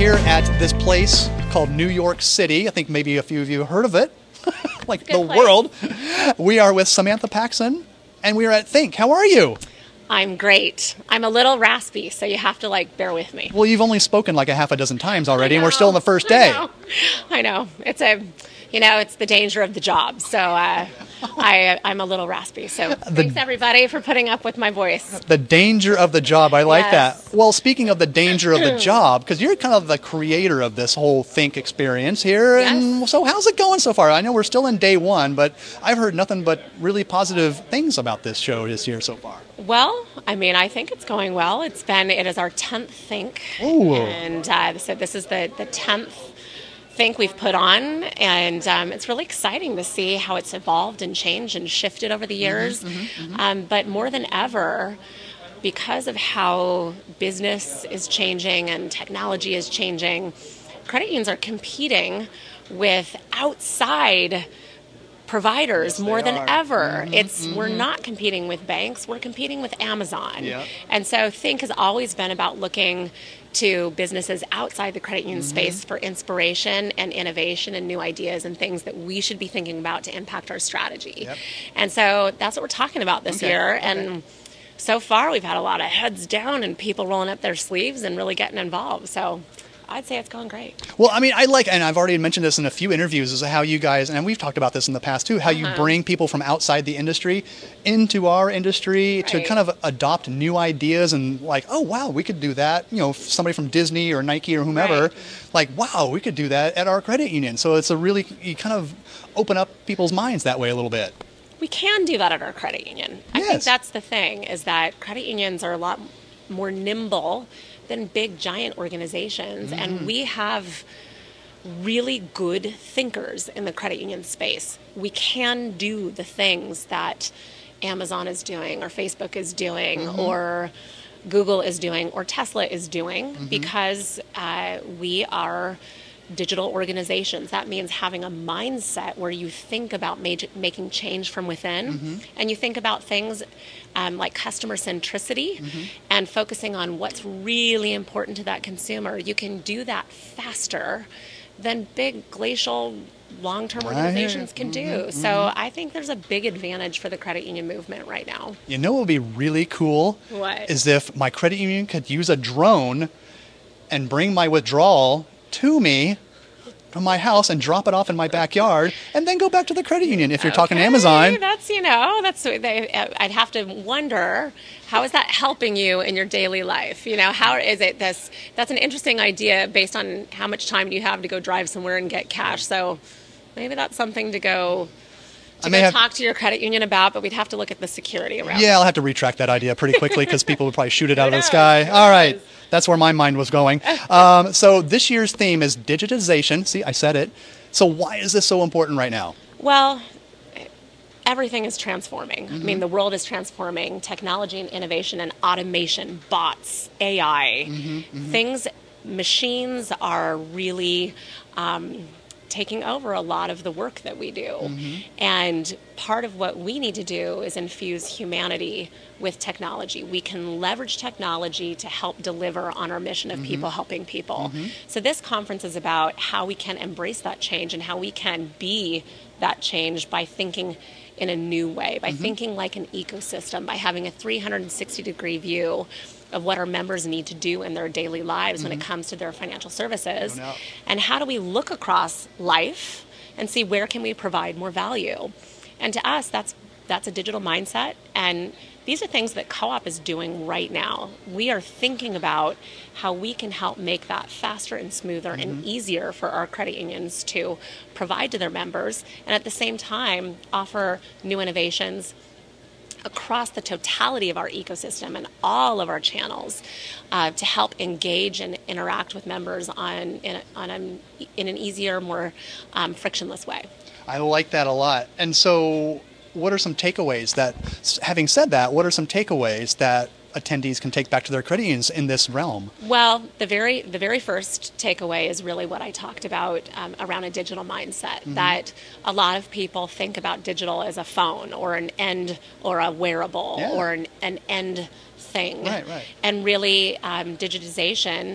here at this place called New York City. I think maybe a few of you heard of it, like the world. We are with Samantha Paxson, and we are at Think. How are you? I'm great. I'm a little raspy, so you have to bear with me. Well, you've only spoken like a half a dozen times already, and we're still on the first day. I know. It's the danger of the job. So I'm a little raspy. So thanks everybody for putting up with my voice. The danger of the job. I like Yes. that. Well, speaking of the danger of the job, because you're kind of the creator of this whole Think experience here. Yes. And so how's it going so far? I know we're still in day one, but I've heard nothing but really positive things about this show this year so far. Well, I think it's going well. It is our 10th Think. Ooh. And so this is the 10th Think we've put on, and it's really exciting to see how it's evolved and changed and shifted over the years. But more than ever, because of how business is changing and technology is changing, credit unions are competing with outside providers more than ever. We're not competing with banks, we're competing with Amazon. Yep. And so Think has always been about looking to businesses outside the credit union space for inspiration and innovation and new ideas and things that we should be thinking about to impact our strategy. Yep. And so that's what we're talking about this year. And so far we've had a lot of heads down and people rolling up their sleeves and really getting involved. So I'd say it's going great. Well, and I've already mentioned this in a few interviews, is how you guys, and we've talked about this in the past too, how you bring people from outside the industry into our industry to kind of adopt new ideas and oh, wow, we could do that. Somebody from Disney or Nike or whomever, wow, we could do that at our credit union. So it's you kind of open up people's minds that way a little bit. We can do that at our credit union. I think that's the thing, is that credit unions are a lot more nimble than big giant organizations, and we have really good thinkers in the credit union space. We can do the things that Amazon is doing or Facebook is doing or Google is doing or Tesla is doing because we are digital organizations. That means having a mindset where you think about making change from within, and you think about things like customer centricity and focusing on what's really important to that consumer. You can do that faster than big glacial long-term organizations can do. So I think there's a big advantage for the credit union movement right now. You know what would be really cool? What? Is if my credit union could use a drone and bring my withdrawal to me from my house and drop it off in my backyard and then go back to the credit union. If you're talking Amazon. I'd have to wonder, how is that helping you in your daily life? How is it that's an interesting idea based on how much time do you have to go drive somewhere and get cash. So maybe that's something to go talk to your credit union about, but we'd have to look at the security around it. Yeah, I'll have to retract that idea pretty quickly because people would probably shoot it out of the sky. All right. That's where my mind was going. So this year's theme is digitization. See, I said it. So why is this so important right now? Well, everything is transforming. The world is transforming. Technology and innovation and automation, bots, AI, machines are really taking over a lot of the work that we do. And part of what we need to do is infuse humanity with technology. We can leverage technology to help deliver on our mission of people helping people. So this conference is about how we can embrace that change and how we can be that change by thinking in a new way, by thinking like an ecosystem, by having a 360-degree view of what our members need to do in their daily lives when it comes to their financial services. And how do we look across life and see where can we provide more value? And to us, that's a digital mindset, and these are things that Co-op is doing right now. We are thinking about how we can help make that faster and smoother and easier for our credit unions to provide to their members, and at the same time offer new innovations across the totality of our ecosystem and all of our channels to help engage and interact with members in an easier, more frictionless way. I like that a lot. And so what are some takeaways having said that, what are some takeaways that attendees can take back to their credit unions in this realm? Well, the very first takeaway is really what I talked about around a digital mindset, that a lot of people think about digital as a phone or an end or a wearable or an end thing. Right. And really, digitization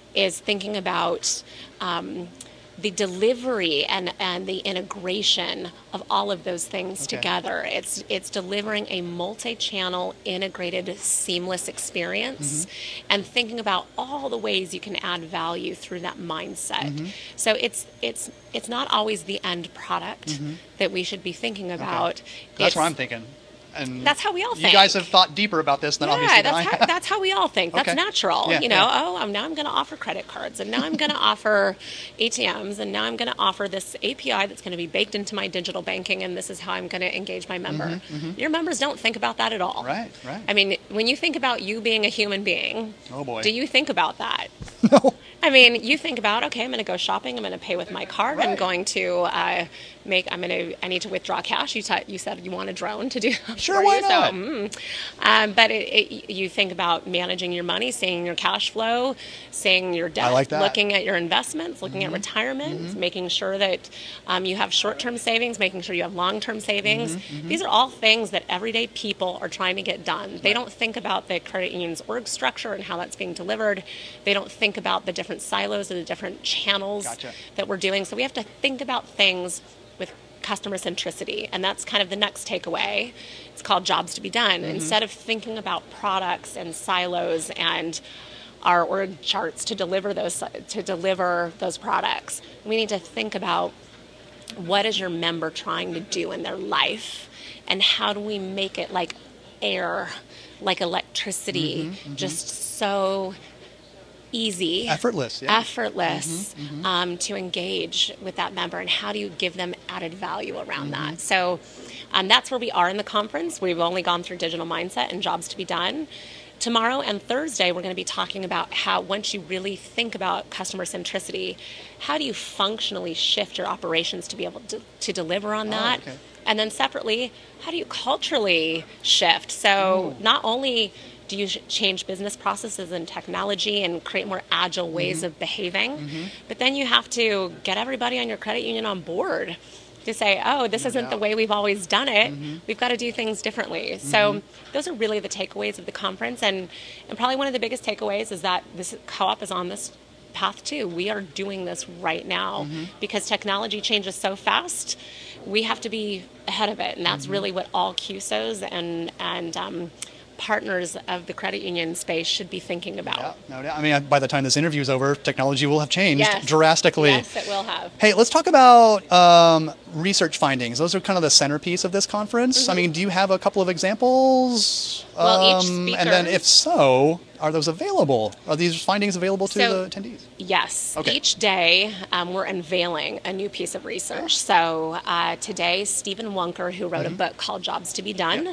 is thinking about the delivery and the integration of all of those things together. It's delivering a multi-channel, integrated, seamless experience, and thinking about all the ways you can add value through that mindset. So it's not always the end product that we should be thinking about. That's what I'm thinking. And that's how we all think. You guys have thought deeper about this than obviously than I have. That's how we all think. That's natural. Now I'm going to offer credit cards, and now I'm going to offer ATMs, and now I'm going to offer this API that's going to be baked into my digital banking, and this is how I'm going to engage my member. Your members don't think about that at all. Right. I mean, when you think about you being a human being, oh boy, do you think about that? No. I mean, you think about, okay, I'm going to go shopping. I'm going to pay with my card. I'm going to I need to withdraw cash. You said you want a drone to do that. Sure, why not? So, but you think about managing your money, seeing your cash flow, seeing your debt, I like that. looking at your investments, looking at retirement, making sure that you have short-term savings, making sure you have long-term savings. These are all things that everyday people are trying to get done. They don't think about the credit union's org structure and how that's being delivered. They don't think about the different silos and the different channels that we're doing. So we have to think about things with customer centricity, and that's kind of the next takeaway. It's called jobs to be done. Instead of thinking about products and silos and our org charts to deliver those products, we need to think about what is your member trying to do in their life, and how do we make it like air, like electricity, just so easy, effortless to engage with that member, and how do you give them added value around that? So that's where we are in the conference. We've only gone through digital mindset and jobs to be done. Tomorrow and Thursday, we're going to be talking about how, once you really think about customer centricity, how do you functionally shift your operations to be able to deliver on that? And then separately, how do you culturally shift? So not only do you change business processes and technology and create more agile ways of behaving, but then you have to get everybody on your credit union on board to say, oh, this isn't the way we've always done it. We've got to do things differently. So those are really the takeaways of the conference. And probably one of the biggest takeaways is that this co-op is on this path too. We are doing this right now because technology changes so fast. We have to be ahead of it. And that's really what all CUSOs and partners of the credit union space should be thinking about. No doubt. I mean, by the time this interview is over, technology will have changed drastically. Yes, it will have. Hey, let's talk about research findings. Those are kind of the centerpiece of this conference. I mean, do you have a couple of examples? Well, each speaker... And then if so, are those available? Are these findings available to the attendees? Yes. Okay. Each day, we're unveiling a new piece of research. So today, Stephen Wunker, who wrote a book called Jobs to be Done,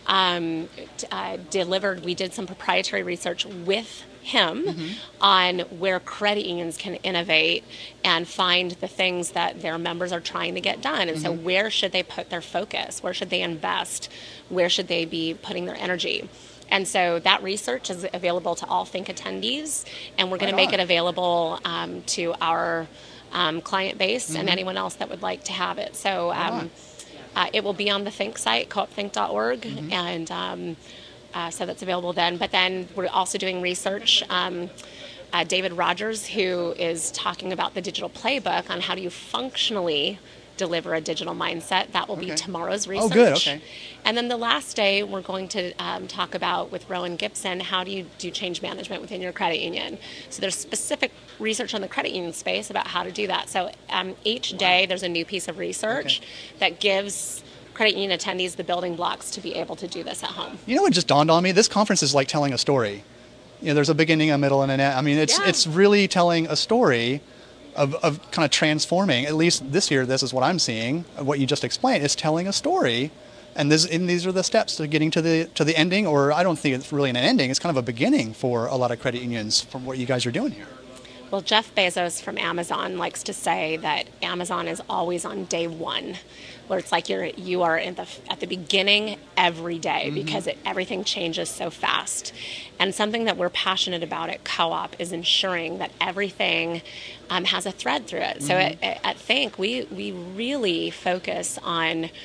we did some proprietary research with him on where credit unions can innovate and find the things that their members are trying to get done. And so where should they put their focus? Where should they invest? Where should they be putting their energy? And so that research is available to all Think attendees, and we're going to make it available to our client base and anyone else that would like to have it. So it will be on the Think site, coopthink.org, and so that's available then. But then we're also doing research. David Rogers, who is talking about the digital playbook on how do you functionally deliver a digital mindset. That will be tomorrow's research. Oh, good. Okay. And then the last day, we're going to talk about, with Rowan Gibson, how do you do change management within your credit union. So there's specific research on the credit union space about how to do that. So each day, there's a new piece of research that gives credit union attendees the building blocks to be able to do this at home. You know what just dawned on me? This conference is like telling a story. You know, there's a beginning, a middle, and an end. I mean, it's really telling a story of kind of transforming. At least this year, this is what I'm seeing. What you just explained is telling a story, and these are the steps to getting to the ending. Or I don't think it's really an ending. It's kind of a beginning for a lot of credit unions from what you guys are doing here. Well, Jeff Bezos from Amazon likes to say that Amazon is always on day one, where it's like you are at the beginning every day because everything changes so fast. And something that we're passionate about at Co-op is ensuring that everything has a thread through it. So at Think, we really focus on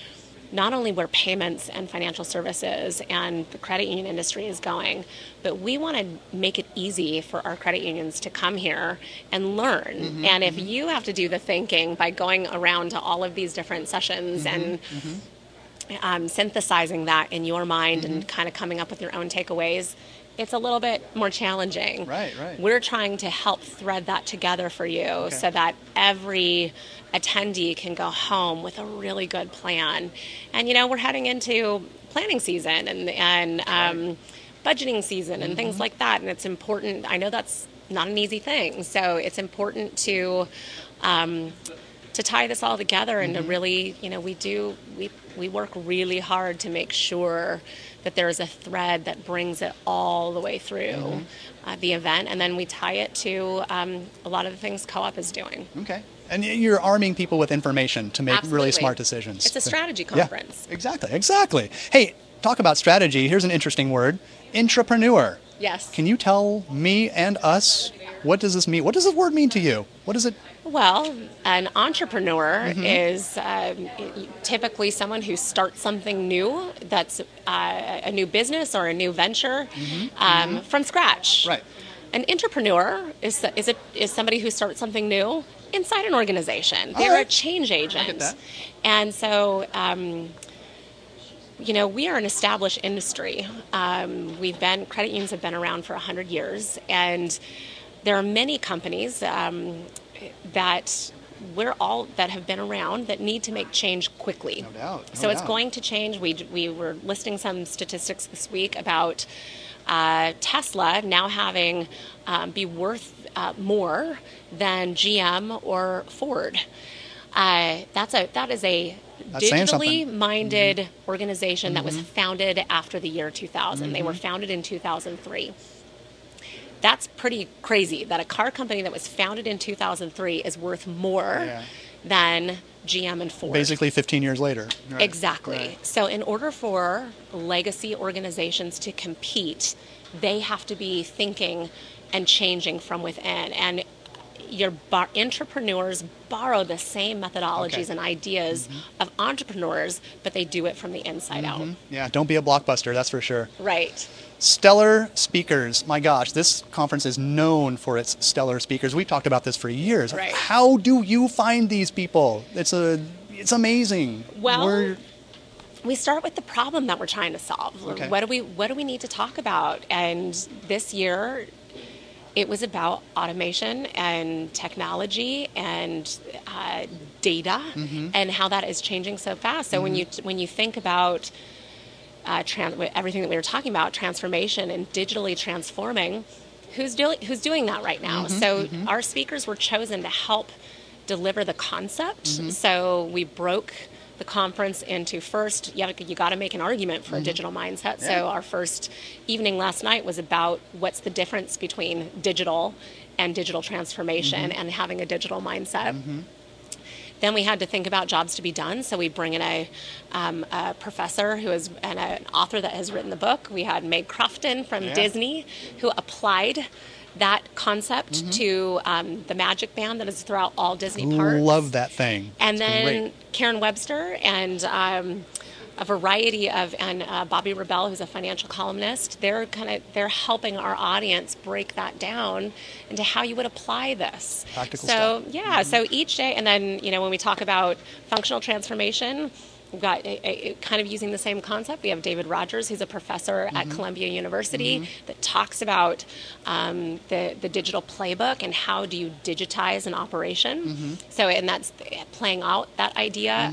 not only where payments and financial services and the credit union industry is going, but we want to make it easy for our credit unions to come here and learn. And if you have to do the thinking by going around to all of these different sessions and synthesizing that in your mind and kind of coming up with your own takeaways, it's a little bit more challenging. Right. We're trying to help thread that together for you so that every attendee can go home with a really good plan. And, we're heading into planning season and budgeting season and things like that. And it's important. I know that's not an easy thing. So it's important to tie this all together and to really, we work really hard to make sure that there's a thread that brings it all the way through the event, and then we tie it to a lot of the things Co-op is doing. Okay. And you're arming people with information to make really smart decisions. It's a strategy conference. Yeah, exactly. Hey, talk about strategy. Here's an interesting word, intrapreneur. Yes. Can you tell me and us, what does this mean? What does this word mean to you? What does it? Well, an entrepreneur is typically someone who starts something new that's a new business or a new venture from scratch. Right. An entrepreneur is somebody who starts something new inside an organization. They're a change agent. I get that. And so, we are an established industry. Credit unions have been around for 100 years, and there are many companies that have been around that need to make change quickly. No doubt. So it's going to change. We were listing some statistics this week about Tesla now having be worth more than GM or Ford. That is a digitally minded organization that was founded after the year 2000. They were founded in 2003. That's pretty crazy that a car company that was founded in 2003 is worth more than GM and Ford. Basically 15 years later. Right. Exactly. Right. So in order for legacy organizations to compete, they have to be thinking and changing from within. And your entrepreneurs borrow the same methodologies and ideas of entrepreneurs, but they do it from the inside out. Yeah, don't be a blockbuster, that's for sure. Right. Stellar speakers. My gosh, this conference is known for its stellar speakers. We've talked about this for years. Right. How do you find these people? It's amazing. Well, we start with the problem that we're trying to solve. Okay. What do we need to talk about? And this year, it was about automation and technology and data and how that is changing so fast. So when you think about everything that we were talking about, transformation and digitally transforming, who's doing that right now? So our speakers were chosen to help deliver the concept. So we broke the conference into first, you got to make an argument for a digital mindset. Yeah. So our first evening last night was about what's the difference between digital and digital transformation and having a digital mindset. Then we had to think about jobs to be done, so we bring in a professor who is and an author that has written the book. We had Meg Crofton from Disney, who applied that concept to the Magic Band that is throughout all Disney parks. Love that thing. And it's then great. Karen Webster and a variety of, and Bobby Rebell, who's a financial columnist, they're helping our audience break that down into how you would apply this. Practical stuff. So each day, and then, when we talk about functional transformation, we've got kind of using the same concept. We have David Rogers, who's a professor at Columbia University, that talks about the digital playbook and how do you digitize an operation. So, and that's playing out that idea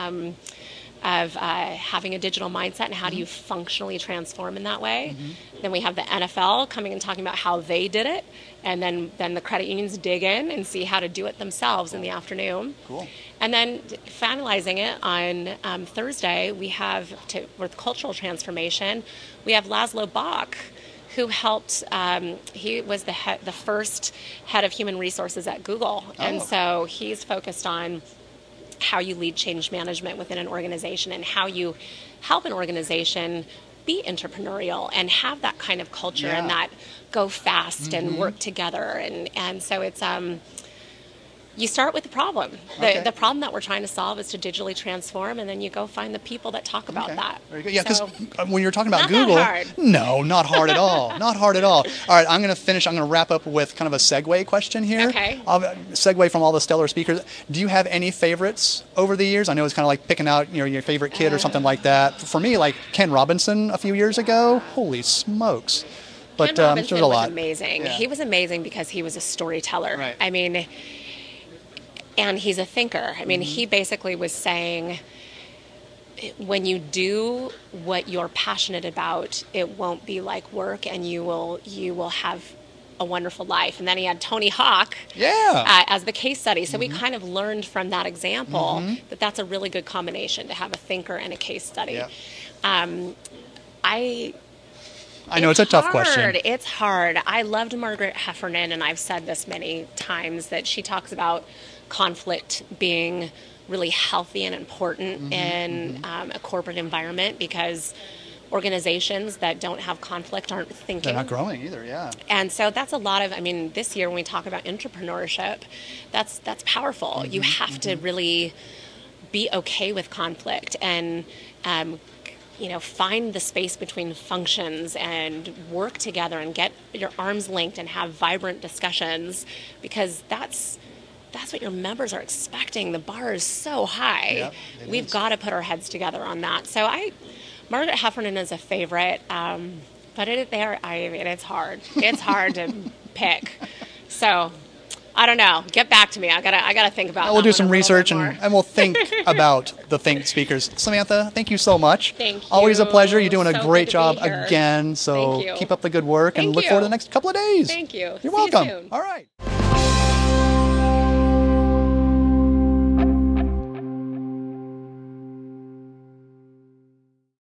of having a digital mindset and how do you functionally transform in that way. Then we have the NFL coming and talking about how they did it, and then the credit unions dig in and see how to do it themselves in the afternoon. Cool. And then finalizing it on Thursday, we have with cultural transformation, we have Laszlo Bock, who helped. He was the first head of human resources at Google, and so he's focused on how you lead change management within an organization and how you help an organization be entrepreneurial and have that kind of culture and that go fast and work together. And so it's, You start with the problem. Okay. The problem that we're trying to solve is to digitally transform, and then you go find the people that talk about that. Very good. Yeah, because So, when you're talking about not Google, that hard. no, not hard at all. Not hard at all. All right, I'm going to wrap up with kind of a segue question here. Okay. I'll segue from all the stellar speakers. Do you have any favorites over the years? I know it's kind of like picking out your favorite kid or something like that. For me, like Ken Robinson a few years ago. Holy smokes. But Ken Robinson there's a lot. was amazing. Yeah. He was amazing because he was a storyteller. Right. I mean, and he's a thinker. I mean, he basically was saying, when you do what you're passionate about, it won't be like work, and you will have a wonderful life. And then he had Tony Hawk as the case study. So we kind of learned from that example that that's a really good combination, to have a thinker and a case study. Yeah. I know it's a tough question. It's hard. I loved Margaret Heffernan, and I've said this many times, that she talks about conflict being really healthy and important in a corporate environment, because organizations that don't have conflict aren't thinking. They're not growing either, yeah. And so that's a lot of, this year when we talk about entrepreneurship, that's powerful. You have to really be okay with conflict and find the space between functions and work together and get your arms linked and have vibrant discussions, because that's what your members are expecting. The bar is so high. Yep, We've got to put our heads together on that. So Margaret Heffernan is a favorite, but it's hard. It's hard to pick. So I don't know. Get back to me. I gotta think about. We'll do some research and we'll think about the Think speakers. Samantha, thank you so much. Thank you. Always a pleasure. You're doing a So great good to job be here. again. So Thank you. keep up the good work and Thank look forward to you. the next couple of days. Thank you. You're See you welcome. soon. All right.